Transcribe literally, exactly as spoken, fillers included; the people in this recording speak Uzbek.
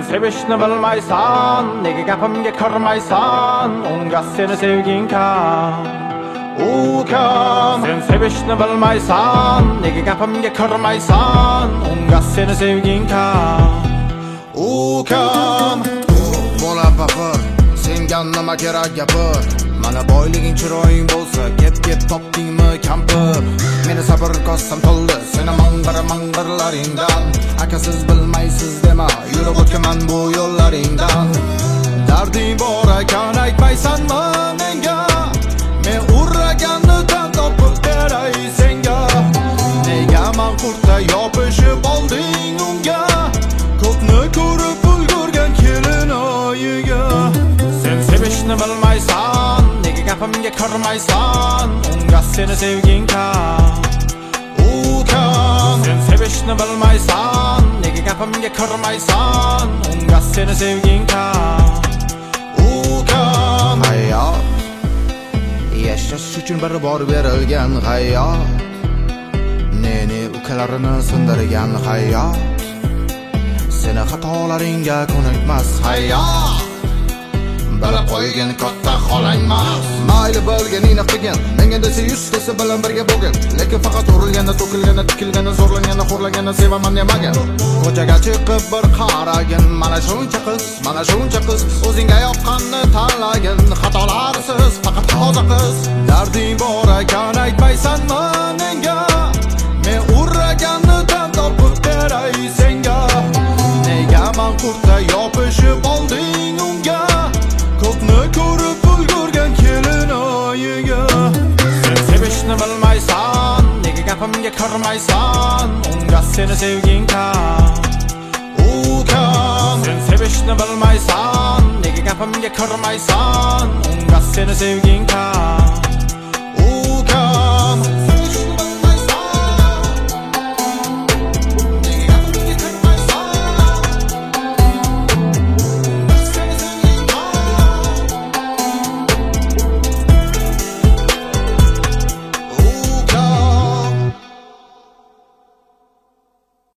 sevishni bilmaysan, nega gapimga kirmaysan, unga seni sevging kam. U kam. Sen sevishni bilmaysan, nega gapimga kirmaysan, unga seni sevging kam. U kam. Bola paqir, senga nima kerak gapir? Mana boyliging chiroying bo'lsa, kep-kep topdingmi kampir? Meni sabr kosam to'ldi, seni mang'ir mang'irlaringdan. Akasiz bilmaysiz dema, yurib o'tkaman bu yo'llaringdan. Darding bor ekan aytmaysanmi menga? Men urraganni tan topib beray senga. Nega men qurtda yopishib olding unga? Ko'pni ko'rib ulgurgan kelin oyiga. Sen sevishni bilmaysan, nega gapimga kirmaysan, unga seni sevging kam. U kam. Sen sevishni bilmaysan, nega gapimga kirmaysan, unga seni sevging kam. U kam. Hayot yashash uchun bir bor berilgan hayot. Neni ukalarini sindirgan hayot. Seni xatolaringga ko'nikmas hayot. Bilib qo'ygan katta xolangmas. Mayli bo'lganingni qilgin, menga desa yuztasi bilan birga bo'lgin. Lekin faqat urilganda, to'kilganda, tikilganda, zo'rlanganda, xo'rlaganda sevaman demagan. Ko'chaga chiqib bir qaragin, mana shuncha qiz, mana shuncha qiz, o'zingga yoqqanni tanlagin. Xatolarsiz, faqat toza qiz. Darding bor ekan aytmaysanmi menga? Men urraganni tan topib beray senga. Nega men qurtda yopishib olding unga? Ko'pni ko'rib ulgurgan kelin oyiga. Sen sevishni bilmaysan, nega gapimga kirmaysan, unga seni sevging kam. U kam. Sen sevishni bilmaysan, nega gapimga kirmaysan, unga seni sevging kam.